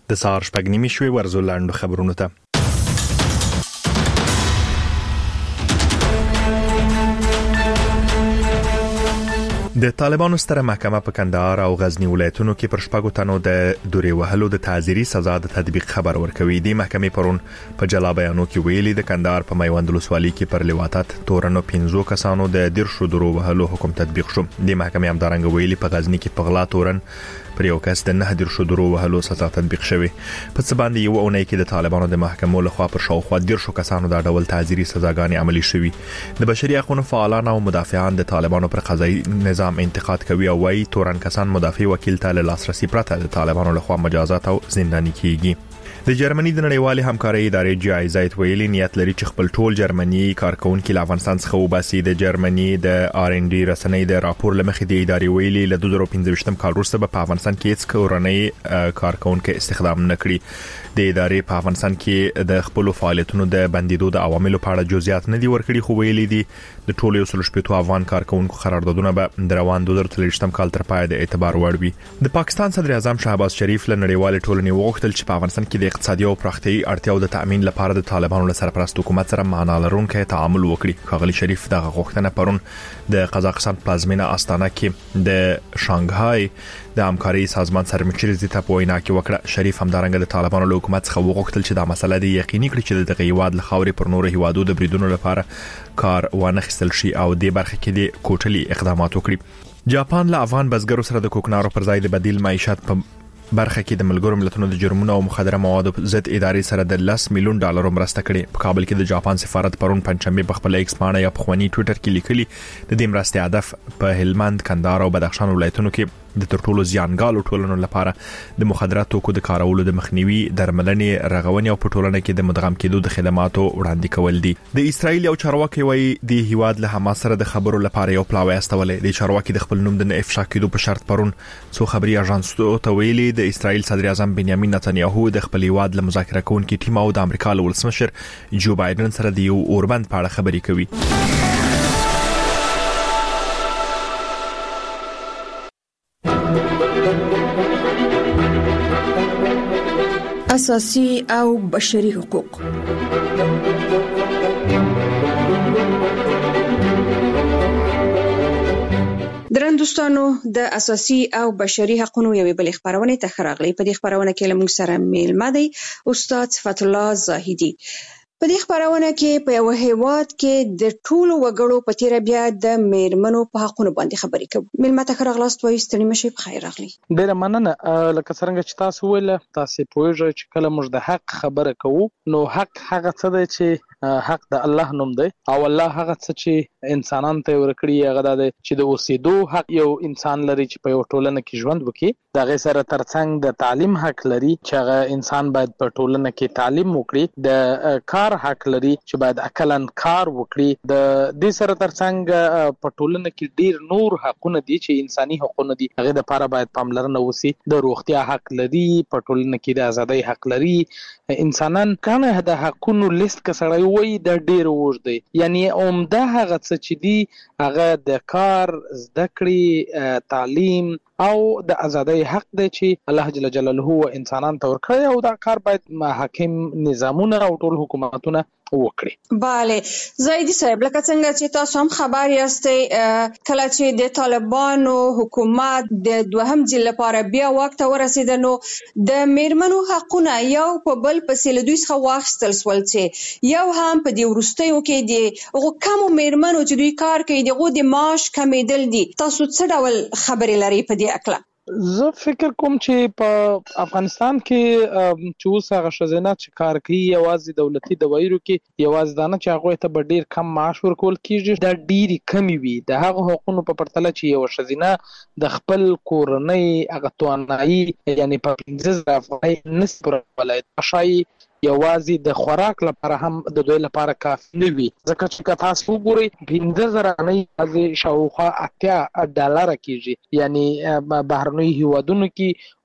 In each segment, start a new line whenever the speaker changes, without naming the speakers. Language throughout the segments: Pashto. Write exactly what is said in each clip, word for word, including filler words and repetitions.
د سهار شپږ نیمې شوې. ورزو لاندو خبرونو ته. د طالبانو ستره محکمه په کندهار او غزنی ولایتونو کې پر شپږو تنو د دوري وهلو د تعزیري سزا د تطبیق خبر ورکوي. د محکمې پرون په جلا بیانو کې ویلي د کندهار په میوند ولسوالۍ کې پر لواطت تورنو پنځو کسانو د دیرشو دورو وهلو حکم تطبیق شو. د محکمې همدارنګه ویلي په غزنی کې په غلا تورن پر یو کس د نه دیرشو دورو وهلو سزا تطبیق شوی. په څه باندې یو اونۍ کې د طالبانو د محکمو لخوا پر شاوخوا دیرشو کسانو د ډول تعزیري سزاګانې عملي شوي. د بشري حقوقو فعالان او مدافعان د طالبانو پر قضایي نظام انتقاد کوي او وايي تورن کسان مدافع وکیل ته لاسرسي پرته د طالبانو لخوا مجازات او زنداني کیږي. د جرمني د نړیوالې همکارۍ ادارې جی آی زد ویلي نیت لري چې خپل ټول جرمني کارکونکو له افغانستان څخه وباسي. د جرمني د آر ان ډي رسنۍ د راپور لمخې د ادارې ویلي له دوه زره پنځه کال وروسته په افغانستان کې هیڅ کورنۍ کارکونکو استخدام نه کړي. د ادارې په افغانستان کې د خپل فعالیتونو د بندیدو د عواملو په اړه جزئیات نه دي ورکړي، خو ویلي دي د ټولو یو سل شپږ افغان کارکونکو قراردادونه به د روان دوه زره څلوېښت کال تر پای د اعتبار وړ وي. د پاکستان صدر اعظم شهباز شریف له نړیوال ټولنې وغوښتل چې په افغانستان کې د اقتصادي او پراختیايي اړتیاو د تامین لپاره د طالبانو له سرپرست حکومت سره معنا لرونکي تعامل وکړي. ښاغلي شریف دغه غوښتنه پرون د قزاقستان پلازمینه استانه کې د شانګهای د همکاري سازمان سرمچریزي ته په وینا کې وکړه. شریف همدارنګه د طالبانو له حکومت څخه وغوښتل چې دا مسله د یقیني کړي چې د هیواد له خاورې پر نورو هیوادو د بریدونو لپاره کار وانخیستل شي او د برخه کې د کوټلي اقدامات وکړي. جاپان له افغان بزګرو سره د کوکنارو پر ځای د بدیل معیشت په برخه کې د ملګرو ملتونو د جرمونو او مخدره موادو ضد ادارې سره د لس میلیون ډالر مرسته کړې. په کابل کې د جاپان سفارت پرون پنځمبه په خپل ایکس باندې یا په خواني ټوئیټر کې لیکلي د دې مرستې هدف په هلمند، کندهار او بدخشان ولایتونو کې د ترټولو زیانګالو ټولنو لپاره د مخدراتو توکو د کارولو د مخنیوي، درملنې، رغونې او په ټولنه کې د مدغم کېدو د خدماتو وړاندې کول دي. د اسرایل یو چارواکي وایي د هیواد له حماس سره د خبرو لپاره یو پلاوی استولې. د چارواکي د خپل نوم د نه افشا کېدو په شرط پرون څو خبري اژانس ته ویلي د اسرایل صدر اعظم بنیامین نتنیاهو د خپل هیواد له مذاکره کوونکي ټیم او د امریکا له ولسمشر جو بایدن سره د یو اوربند په اړه خبري کوي.
اساسي او بشري حقوق. درندوستانو د اساسي او بشري حقوقو یوې بل خبرونه ته خراغلي. په دې خبرونه کې لمونږ سره میلمه دی استاد صفت الله زاهدي. په دې خبرونه کې په یو هیواد کې د ټولو وګړو په تیر بیا د میرمنو په حقوقو باندې خبرې کوو. میلمه ته خراغلاست وایي ستړي مشي په خیر راغلي.
ډیره مننه. لکه څنګه چې تاسو ویل تاسو پوهیږئ چې کله موږ د حق خبره کوو نو حق هغه څه دی چې حق د الله نوم دی او الله هغه څه چې انسانانو ته ورکړي هغه د چې د اوسېدو حق یو انسان لري چې په یو ټولنه کې ژوند وکړي. دغه سره ترڅنګ د تعلیم حق لري چې هغه انسان باید په ټولنه کې تعلیم وکړي. د کار حق لري چې باید عقلن کار وکړي. د دې سره ترڅنګ په ټولنه کې ډیر نور حقونه دي چې انساني حقونه دي هغه د لپاره باید پاملرنه وشي. د روغتیا حق لري، په ټولنه کې د ازادۍ حق لري. انسانان کنه د حقونو لیست کسړی وای د ډیر وژ دی، یعنی عمده هغه څه چې دی هغه د کار، زده کړې، تعلیم او د ازادۍ حق دی چې الله جل جلاله انسانان ته ورکړي او دا کار باید حاکم نظامونه او ټول حکومتونه وکړي.
bale زاهدي صاحب لکه څنګه چې تاسو هم خبر یاستئ کله چې د طالبانو حکومت د دوهم ځل لپاره بیا وخت ورسید نو د میرمنو حقونه یو په بل پسې له دوی څخه واخیستل شول چې یو هم په دې وروستیو کې د هغو کمو میرمنو چې دوی کار کوي دغه د معاش کمیدل دي. تاسو څه ډول خبرې لرئ په دې اړه؟
زه فکر کوم چې په افغانستان کې چې اوس هغه ښځینه چې کار کوي یوازې دولتي دوايرو کې یوازې دا نه چې هغوی ته به ډېر کم معاش ورکول کېږي، دا ډېرې کمې وي د هغو حقونو په پرتله چې یوه ښځینه د خپل کورنۍ هغه توانایي یعنې په پنځه زره افغانۍ نشي پورولی. ښایي یوازې د خوراک لپاره هم د دوی لپاره کافي نه وي، ځکه چې که تاسو وګورئ پنځه زره افغانۍ یوازې شاوخوا اتیا ډالره کېږي، یعنې بهرنیو هیوادونو کې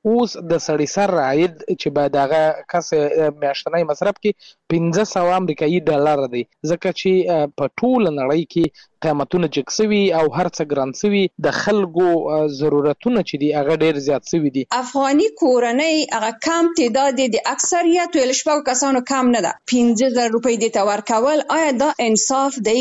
اوس د سړي سر عاید چې باید هغه کس میاشتنی مصرف کې پنځه سوه امریکایي ډالر دی، ځکه چې په ټوله نړۍ کې قیمتونه جګ سوي او هر څه ګران سوي، د خلکو ضرورتونه چې دي هغه ډیر زیات سوي دي.
افغاني کورنۍ هغه کم تعداد د اکثریت ویل شپږ کسانو کم نه ده، پنځه زره روپۍ دې ته ورکول، آیا دا انصاف دی؟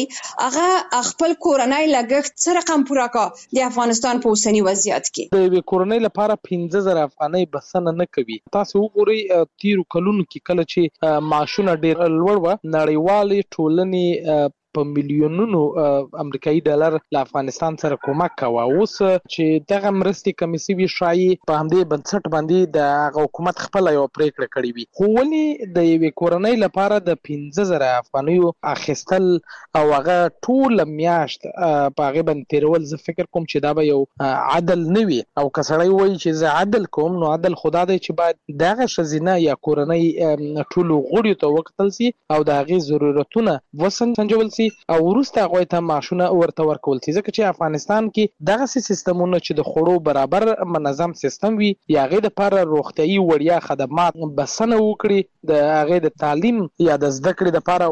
هغه خپل کورنۍ لګښت څه رقم پوره کا د افغانستان په اوسني وضعیت کې؟
د یوې کورنۍ لپاره پنځه زره افغانۍ بسنه نه کوي. تاسو وګورئ تیرو کلونو کې کله چې معاشونه ډیر لوړ وو، نړیوالې ټولنې په میلیونونو امریکایي ډالر له افغانستان سره کومک کاوه. اوس چې دغه مرستې کمې سوي شایي په همدې بنسټ باندې د هغه حکومت خپله یوه پرېکړه کړې وي، خو ولې د یوې کورنۍ لپاره د پنځه زره افغانیو اخیستل او هغه ټوله میاشت په هغې باندې تېرول، زه فکر کوم چې دا به یو عدل نه وي. او که سړی وایي چې زه عدل کوم، نو عدل خو دا دی چې باید دغه ښځینه یا کورنۍ ټولو غړیو ته وکتل سي او د هغې ضرورتونه وسنجول سي او وروسته هغوی ته معاشونه ورته ورکول سي، ځکه چې افغانستان کې دغسې سیستمونه چې د خوړو برابر منظم سیستم وي، یا هغې دپاره روغتیایي وړیا خدمات بسنه وکړي، د هغې د تعلیم یا د زده کړې دپاره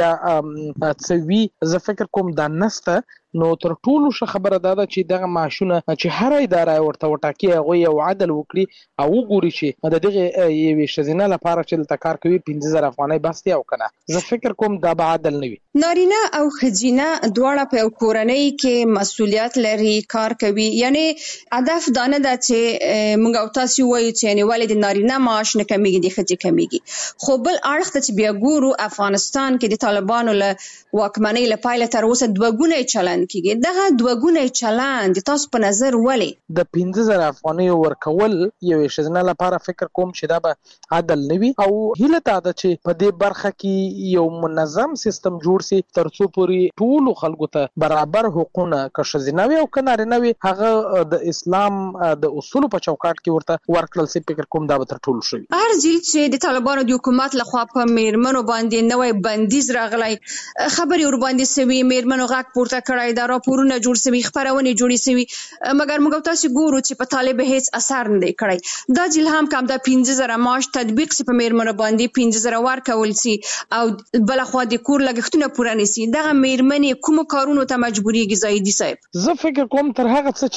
وړیا څه وي، زه فکر کوم دا نسته. نو تر ټولو ښه خبره دا ده چې دغه معاشونه چې هره اداره ورته وټاکي هغوی یو عدل وکړي او وګوري چې د دغې یوې ښځینه لپاره چې دلته کار کوي پنځه زره افغانۍ بس دی او که نه. زه فکر کوم دا به عدل نه وي.
نارینه او ښځینه دواړه په یو کورنۍ کې مسؤلیت لري، کار کوي، یعنی هدف دا نه ده چې موږ او تاسو وایو چې یعنی ولې د نارینه معاش نه کمیږي د ښځې کمیږي، خو بل اړخ ته چې بیا ګورو افغانستان کې د طالبانو له واکمنۍ له پیله تر اوسه دوه ګونی چلند کیږي. دغه دوه ګونی چلند تاسو په نظر ولې
د پنځه زره افغانیو ورکول یوې ښځینه لپاره فکر کوم چې دا به عدل نه وي، او هیله دا ده چې په دې برخه کې یو منظم سیستم جوړ سي تر څو پورې ټولو خلکو ته برابر حقونه که ښځینه وي او که نارینه وي هغه د اسلام د اصولو په چوکاټ کې ورته ورکړل سي. فکر کوم دا به تر ټولو ښه وي.
هر ځل چې د طالبانو د حکومت لخوا په میرمنو باندې نوی بندیز راغلی، خبرې ور باندې سوي، میرمنو غږ پورته کړی، دا راپورونه جوړ سوي، خپرونې جوړې سوي، مګر موږ تاسو ګورو چې په طالب هیڅ اثر نه دی کړی. دا ځل هم کوم دا پنځه زره معاش تطبیق سي په میرمنو باندې، پنځه زره ورکول سي او بلخوا د کور لګښتونه پوره نه سي، دغه میرمنې کوم کارونو ته مجبورېږي؟ زاهدي صاحب
زه فکر کوم تر هغه څه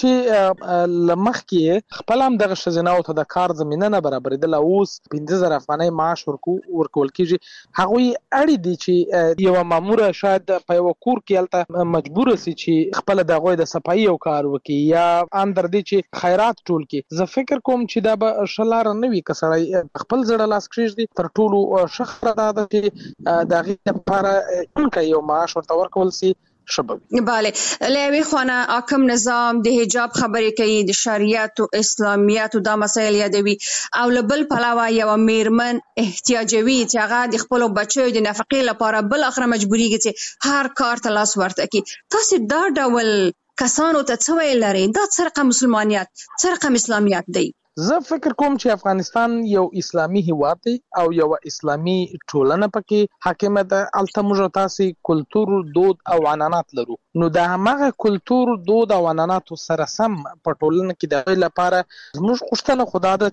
چې له مخکې خپل هم دغه ښځیناو ته د کار زمینه نه برابرېدله، اوس پنځه زره افغانۍ معاش ورکول کېږي. هغوی اړ دي چې یوه ماموره شاید په یوه کور کې هلته مجبوره سي چې خپل د هغوی د صفایي یو کار وکړي یا ان تر دې چې خیرات ټول کړي. زه فکر کوم چې دا به ښه لاره نه وي. که سړی خپل زړه لاس کېږدي تر ټولو ښه خبره دا ده چې د هغې لپاره یو معاش ورته ورکول سي. شبابي
بله، له یوې خوا نه حاکم نظام د حجاب خبرې کوي، د شریعت او اسلامیت دا مسایل یادوي، او له بل پلوه یوه میرمن احتیاجوي چې هغه د خپلو بچیو د نفقې لپاره بل اخره مجبورېږي چې هر کار ته لاس ورته کړي. تاسو دا ډول کسانو ته څه ویل لرئ؟ دا څه رقم مسلمانیت، څه رقم اسلامیت دی؟
زه فکر کوم چې افغانستان یو اسلامي هیواد دی او یو اسلامي ټولنه پکې حاکمه ده. هلته موږ تاسې کلتور، دود او عنعنات لرو، نو د همغه کلتور، دود او عنعناتو سره سم په ټولنه کې د هغوی لپاره زموږ غوښتنه خو دا ده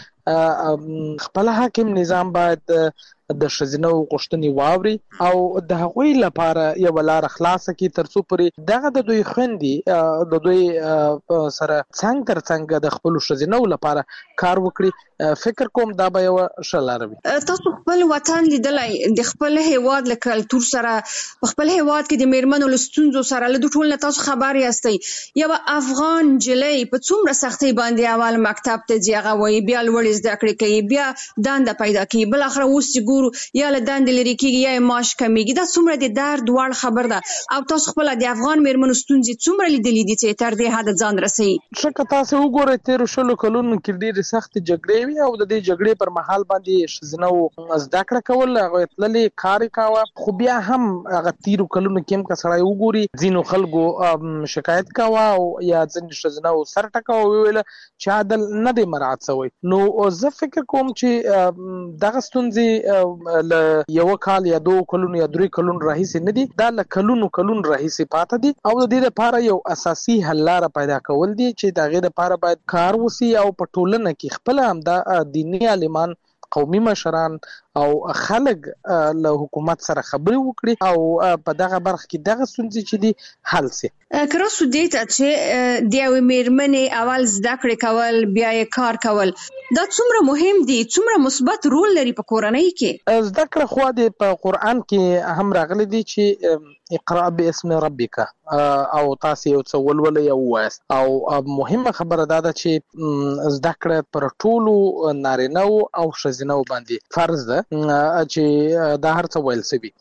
چې خپل حاکم نظام باید د ښځینه غوښتنې واوري او د هغوی لپاره یوه لاره خلاصه کړي تر څو پورې دغه د دوی خویندې د دوی سره څنګ تر څنګ د خپلو ښځینو لپاره کار وکړي. فکر کوم دا به یوه ښه لاره وي.
تاسو خپل وطن لیدلی، د خپل هیواد له کلتور سره، په خپل هیواد کې د میرمنو له ستونزو سره له دې ټول نه تاسو خبر یاستئ. یوه افغان نجلۍ په څومره سختۍ باندې اول مکتب ته ځي، هغه وایي، بیا لوړې زده کړې کوي، بیا دنده پیدا کوي، بالاخره اوس چې ګورو یا له دندې لرې کېږي یا یې معاش کمیږي. دا څومره د درد وړ خبر ده. او تاسو خپله د افغان میرمنو ستونزې څومره لیدلي دي چې تر دې حده ځان رسوي؟
ښه، که تاسې وګورئ تېرو شلو کلونو کې ډېرې سختې جګړې وي او د دې جګړې پر مهال باندې ښځینو زده کړه کول، هغوی تللې کار یې کاوه، خو بیا هم هغه تېرو کلونو کې هم که سړی وګوري ځینو خلکو شکایت کاوه او یا ځینې ښځینه سر ټکاوه ویل چې عدل نه دی مراعات شوی. نو زه فکر کوم چې دغه ستونزې له یو کال یا دوه کلونو یا درې کلونو راهیسې نه دي، دا له کلونو کلونو راهیسې پاته دي او د دې لپاره یو اساسي حل لاره پیدا کول دي چې د هغې لپاره باید کار وسي او په ټولنه کې خپله همدا دیني عالمان، قومي مشران او خلک له حکومت سره خبرې وکړي او په دغه برخه کې دغه ستونزې چې دي حل سي.
که راسو دې ته چې د یوې مېرمنې اول زده کړې کول بیا یې کار کول دا څومره مهم دي، څومره مثبت رول لري په کورنۍ کې؟
زده کړه خو د په قرآن کې هم راغلي دي چې اقرأ باسم ربک او تاسو یو څه ولولئ او ووایاست. او مهمه خبره دا ده چې زده کړه پر ټولو نارینه‌و او ښځینه‌و باندې فرض ده چې دا هر څه ویل سوي.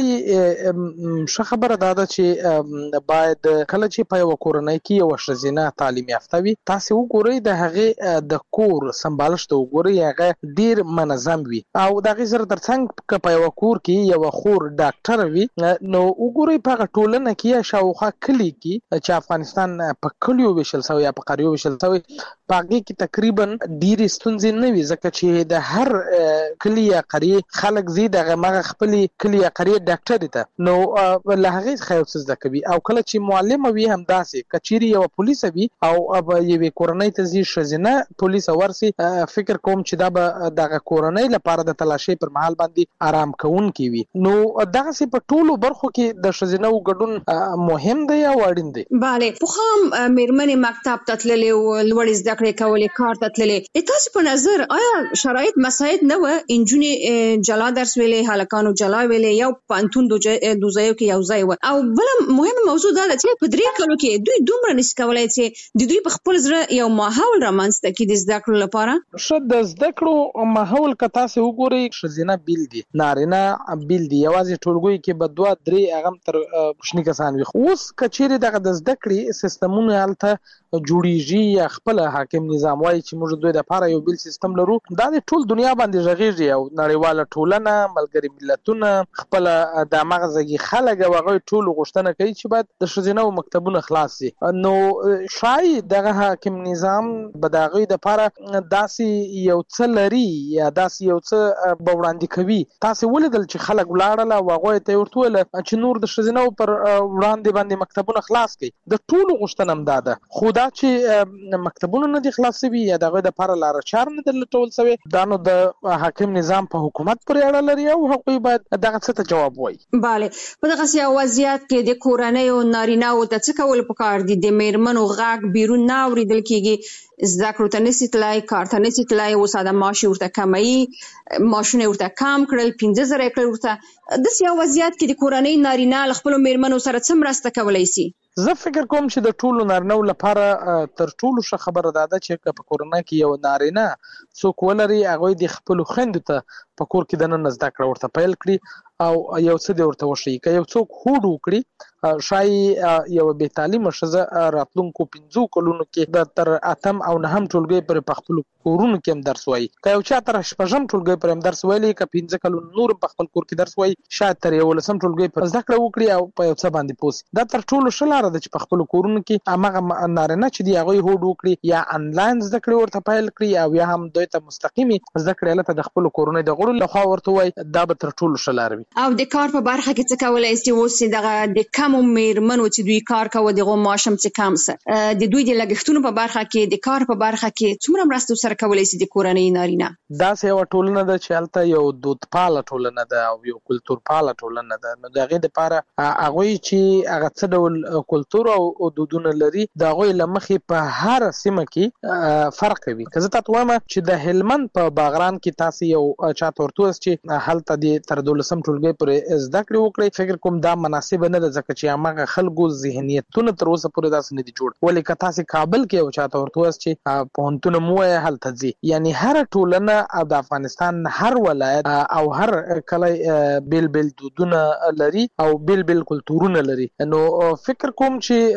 ولې ښه خبره دا ده چې باید کله چې په یو کورنۍ کې یو ښځینه تعلیم یافته وي، تاسو وګورئ د هغې د کور سمبالښت وګورئ، هغه ډیر منظم وي او د هغې سره ترڅنګ که په یو کور کې یو خور ډاکټره وي، نو وګورئ په هغه ټولنه کې یا شاوخوا کلي کې چې افغانستان په کلیو ویشل شوی یا په قریو ویشل شوی، په هغې کې تقریبا ډېرې ستونزې نه وي، ځکه چې د هر کلي یا قریې خلک ځي د هغه خپلې کلي یا قریې ډاکټرې ته، نو له هغې څخه یو څه زده کوي. او کله چې معلمه وي همداسې که چیرې یوه پولیسه وي او یوې کورنۍ ته ځي ښځینه پولیسه ورسي، فکر کوم چې دا به دغه کورنۍ لپاره د تلاشۍ پر مهال باندې آرام کوونکی وي. نو دغسې په ټولو برخو کې د ښځینه‌و ګډون مهم دی او اړین دی.
بله، پخوا هم مېرمنې مکتب ته تللې وه، لوړې زده کړې کولې، کار ته تللې. د تاسو په نظر آیا شرایط مساعد نه وه؟ نجونې جلا درس ویلې، هلکانو جلا ویلې، یو پوهنتون دوه ځایو کې یو ځای وه. او بله مهمه موضوع دا ده چې په درې کلو کې دوی دومره نشي کولی چې د دوی په خپل زړه یو ماحول رامنځته کړي د زده کړو لپاره.
ښه، د زده کړو ماحول که تاسې وګورئ، ښځینه بیل دي، نارینه بیل دي، یوازې ټولګیو کې به دوه درې هغه هم تر کوچني کسان وي. اوس که چیرې دغه د زده کړې سیستمونه هلته جوړیږي یا خپله حاکم نظام وایي چې موږ دوی دپاره یو بیل سیستم لرو، دا د ټول دنیا باندې غږېږي او نړیواله ټولنه، ملګري ملتونه، خپله د هماغه ځایي خلک او هغوی ټولو غوښتنه کوي چې باید د ښځینه‌و مکتبونه خلاص شي. نو ښایي دغه حاکم نظام به د هغوی دپاره داسې یو څه لري یا داسې یو څه به وړاندې کوي. تاسې ولیدل چې خلک ولاړل او هغوی ته یې ورته وویل چې نور د ښځینه‌و پر وړاندې باندې مکتبونه خلاص کړئ. د ټولو غوښتنه هم دا ده، خو دا چې مکتبونه نه دي خلاص شوي یا د هغوی دپاره لاره چار نه دي لټول شوی، دا نو د حاکم نظام په حکومت پورې اړه لري او هغوی باید دغه څه ته جواب وایي.
بله، په دغسې یو وضعیت کې د کورنیو نارینه‌و ته څه کول پکار دي؟ د مېرمنو غږ بیرون نه اورېدل کېږي، زده کړو ته نشي تللی، کار ته نشي تللی، اوس دا معاش یې ورته کموي، معاشونه یې ورته کم کړل، پنځه زره یې کړل ورته. داسې یو وضعیت کې د کورنۍ نارینه له خپلو مېرمنو سره څه مرسته کولی شي؟
زه فکر کوم چې د ټولو نارینه‌و لپاره تر ټولو ښه خبره دا ده چې که په کورنۍ کې یو نارینه څوک ولري، هغوی د خپلو خویندو ته په کور کې دننه زده کړه ورته پیل کړي او یو څه دې ورته وښیي. که یو څوک هوډ وکړي، ښایي یوه بې تعلیمه ښځه راتلونکو پنځو کلونو کې د تر اتم او نهم ټولګۍ پورې په خپلو کورونو کې هم درس وایي. که یو چا تر شپږم ټولګۍ پورې هم درس ویلی، که پنځه کلونه نور په خپل کور کې درس وایي، شاید تر یولسم ټولګۍ پورې زده کړه وکړي او په یو څه باندې پوه سي. دا تر ټولو ښه لاره ده چې په خپلو کورونو کې هماغه نارینه چې دي هغوی هوډ وکړي یا انلاین زده کړې ورته پیل کړي او یا هم دوی ته مستقیمې زده کړې هلته د خپلو کورنۍ د غړو لخوا ورته وایي، دا به تر ټولو ښه لاره وي.
او د کار په برخه کې څه کولی شي؟ اوس دغه د کمو مېرمنو چې دوی کار کوي دغه معاش هم څه کم څه، د دوی د لګښتونو په برخه کې، د کار په برخه کې څومره مرسته سره کولی شي د کورنۍ نارینه؟ داسې
یوه ټولنه ده چې هلته یو دودپاله ټولنه ده او یو کلتورپاله ټولنه ده. نو د هغې دپاره هغوی چې هغه څه ډول کلتور او دودونه لري، د هغوی له مخې په هره سیمه کې فرق کوي. که زه تاته وایم چې د هلمند په باغران کې تاسې یو چا ته ورته ووایاست چې هلته دې تر دولسم ټولګۍ پورې زده کړې وکړئ، فکر کوم دا مناسبه نه ده، ځکه چې هماغه خلکو ذهنیتونه تر اوسه پورې داسې نه دي جوړ. ولې که تاسې کابل کې یو چا ته ورته ووایاست چې پوهنتونه مو وایه هلته ځي، یعنې هره ټولنه او د افغانستان هر ولایت او هر کلی بیل بیل دودونه لري او بیل بیل کلتورونه لري. نو فکر کوم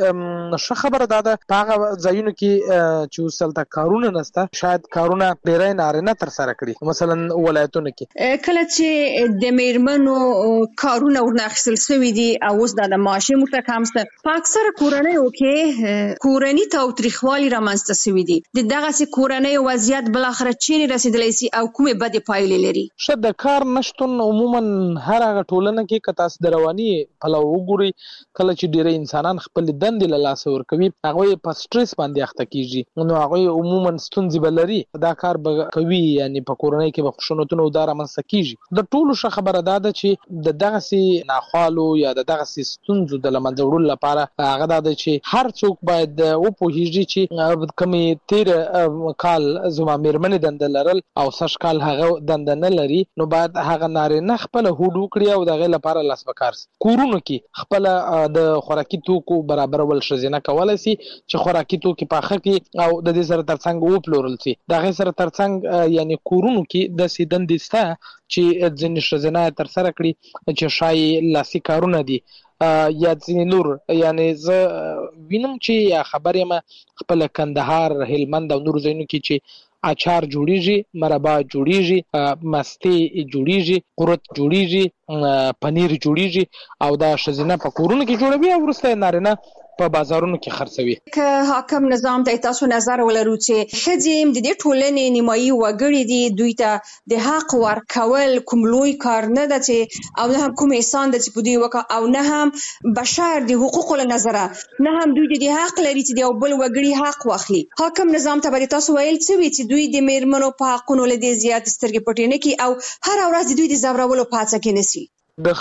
چې ښه خبره دا ده په هغه ځایونو کې چې اوس هلته کارونه نشته، شاید کارونه ډېری نارینه ترسره کړي. مثلا ولایتونه ولایتونو کې.
کله چې د میرمنو کارونه ورناخیستل شوي دي او اوس د معاشي موږ کمسته په اکثره کورنیو کې کورنی تاوتریخوالي رامنځته شوي دي. د دغسې کورنیو وضعیت بالاخره چیرې رسیدلی سي او کومې بدې پایلې لري؟
ښه، د کار نشتون عموما هر هغه ټولنه کې که تاسو د رواني پلوه وګورئ، کله چې ډېری انسانان خپلې دندې له لاسه ورکوي هغوی په سټرس باندې اخته کېږي، نو هغوی عموما ستونزې به لري، دا کار به کوي، یعنې په کورنۍ کې به خشونتونه دا رامنځته کېږي. د ټولو ښه خبره دا ده چې د دغسې ناخوالو یا د دغسې ستونزو د له منځه وړلو لپاره هغه دا ده چې هر څوک باید وپوهېږي چې کومې تېر کال زما مېرمنې دنده لرل او سږ کال هغه دنده نه لري، نو باید هغه نارینه خپله هوډ وکړي او د هغې لپاره لاس په کار سي. کورونو کې خپله د خوراکي توکو برابرول ښځینه کولی سي چې خوراکي توکي پاخه کړي او د دې سره ترڅنګ وپلورل سي. د هغې سره ترڅنګ یعنې کورونو کې داسې دندې شته چې ځینې ښځینه ترسره کړي چې ښایي لاسي کارونه دي یا ځینې نور. یعنې زه وینم چې یا خبر یم خپله کندهار، هلمند او نورو ځایونو کې چې اچار جوړیږي، مربا جوړیږي، مستې جوړیږي، قرت جوړیږي، پنیر جوړیږي او دا ښځینه په کورونو کې جوړوي او وروسته نارینه په بازارونو کې خرڅوي.
که حاکم نظام ته تاسو نظر ولرو چې ښځې د دې ټولنې نیمایي وګړي دي، دوی ته د حق ورکول کوم لوی کار نه ده چې او نه هم کوم احسان ده چې په دوی وکړه او نه هم بشر د حقوقو له نظره نه هم دوی د حق لري چې د یو بل وګړي حق واخلي. حاکم نظام ته به تاسو ویل څه وي چې دوی د میرمنو په حقونو له دې زیات سترګې پټې نه کړي او هره ورځ د دوی د ځورولو په هڅه کې نه سي؟
د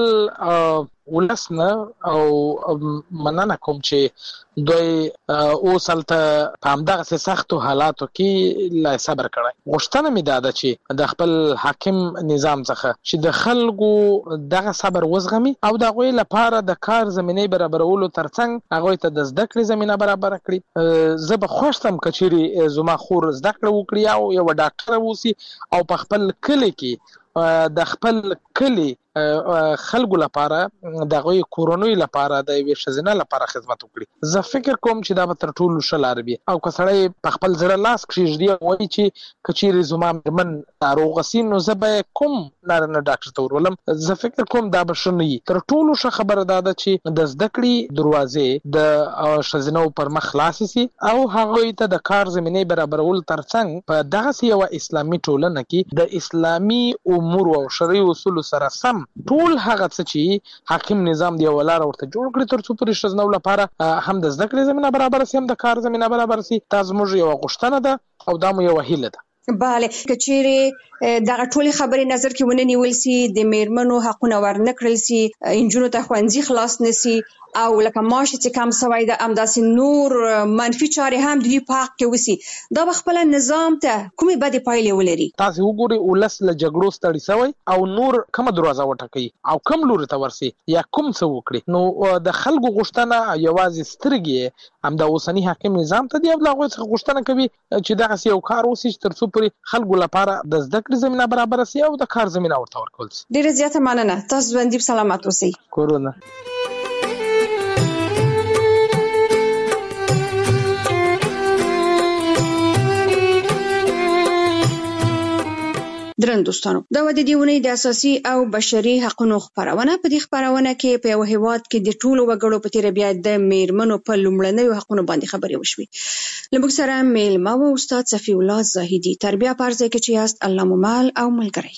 خپل ولس نه او مننه کوم چې دوی اوس هلته په همدغسې سختو حالاتو کې لا صبر کړی. غوښتنه مې دا ده چې د خپل حاکم نظام څخه چې د خلکو دغه صبر وزغمي او د هغوی لپاره د کار زمینې برابرولو ترڅنګ هغوی ته د زده کړې زمینه برابره کړي. زه به خوښ یم که چیرې زما خور زده کړه وکړي او یوه ډاکټره اوسي او په خپل کلي کې د خپل کلي خلکو لپاره د هغوی کورنیو لپاره د یوې ښځینه لپاره خدمت وکړي. زه فکر کوم چې دا به تر ټولو ښه لاره وي. او که سړی په خپل زړه لاس کښېږدي او وایي چې که چیرې زما مېرمن ناروغه سي نو زه به یې کوم نارینه ډاکټر ته ورولم، زه فکر کوم دا به ښه نه وي. تر ټولو ښه خبره دا ده چې د زده کړې دروازې د ښځینهو پر مخ خلاصې سي او هغوی ته د کار زمینې برابرولو ترڅنګ په دغسې یوه اسلامي ټولنه کې د اسلامي امور او شرعي اصولو سره سم ټول هغه څه چې حاکم نظام دی یوه لاره ورته جوړ کړي تر څو پورې ښځینهو لپاره هم د زده کړې زمینه برابره سي هم د کار زمینه برابره سي. دا زموږ یوه غوښتنه ده او دا مو یوه هیله ده.
بله، که چیرې دغه ټولې خبرې نظر کې ونه نیول سي، د میرمنو حقونه ورنه کړل سي، نجونو ته ښوونځي خلاص نه سي او لکه معاش چې کم سوی ده همداسې نور منفي چارې هم د دوی په حق کې وسي، دا به خپله نظام ته کومې بدې پایلې ولري؟ تاسې
وګورئ ولس له جګړو ستړي سوی او نور کومه دروازه وټاکوي او کوم لوري ته ورسي یا کوم څه وکړي. نو د خلکو غوښتنه یوازې سترګې همدا اوسني حاکم نظام ته دی او له هغوی څخه غوښتنه کوي چې دغسې یو کار وسي چې تر څو پورې خلکو لپاره د زده کړې زمینه برابره سي او د کار زمینه ورته ورکول سي.
ډېره زیاته مننه. تاسو ژوندي سلامت اوسئ.
کورونه
درنو دوستانو، دا و د دې اونۍ د اساسي او بشري حقونو خپرونه. په دې خپرونه کې په یو هیواد کې د ټولو وګړو په تیره بیا د میرمنو په لومړنیو حقونو باندې خبرې وشوې. له موږ سره میلمه و استاد صفي الله زاهدي. تر بیا په هر ځای کې چې یاست، الله مو مل او ملګری.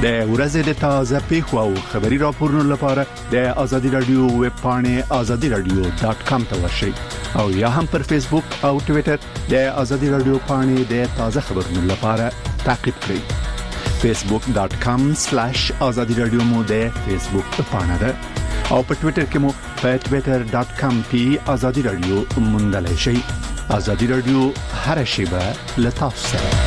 د ورځې د تازه پیښو او خبري راپورونو لپاره د آزادي رادیو ویب پاڼه آزادي رادیو ډاټ کام ته ورشئ او یا هم پر فیسبوک او ټوئیټر د آزادي رادیو پاڼه د تازه خبرونو لپاره تعقیب کړئ فیسبوک ډاټ کام سلیش آزادي رادیو مو د فیسبوک پاڼه ده او په ټوئیټر کې مو په ټوئیټر ډاټ کام کې آزادي رادیو موندلای شئ آزادي رادیو هر شیبه له تاسو سره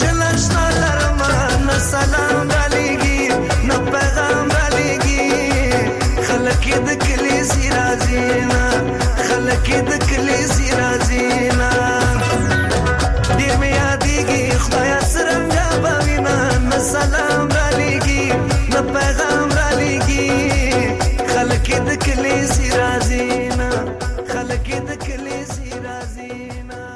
برجلشنا لرمان سلام علیگی نه پیغام علیگی خلک د کلی زیرازینا خلک د کلی زیرازینا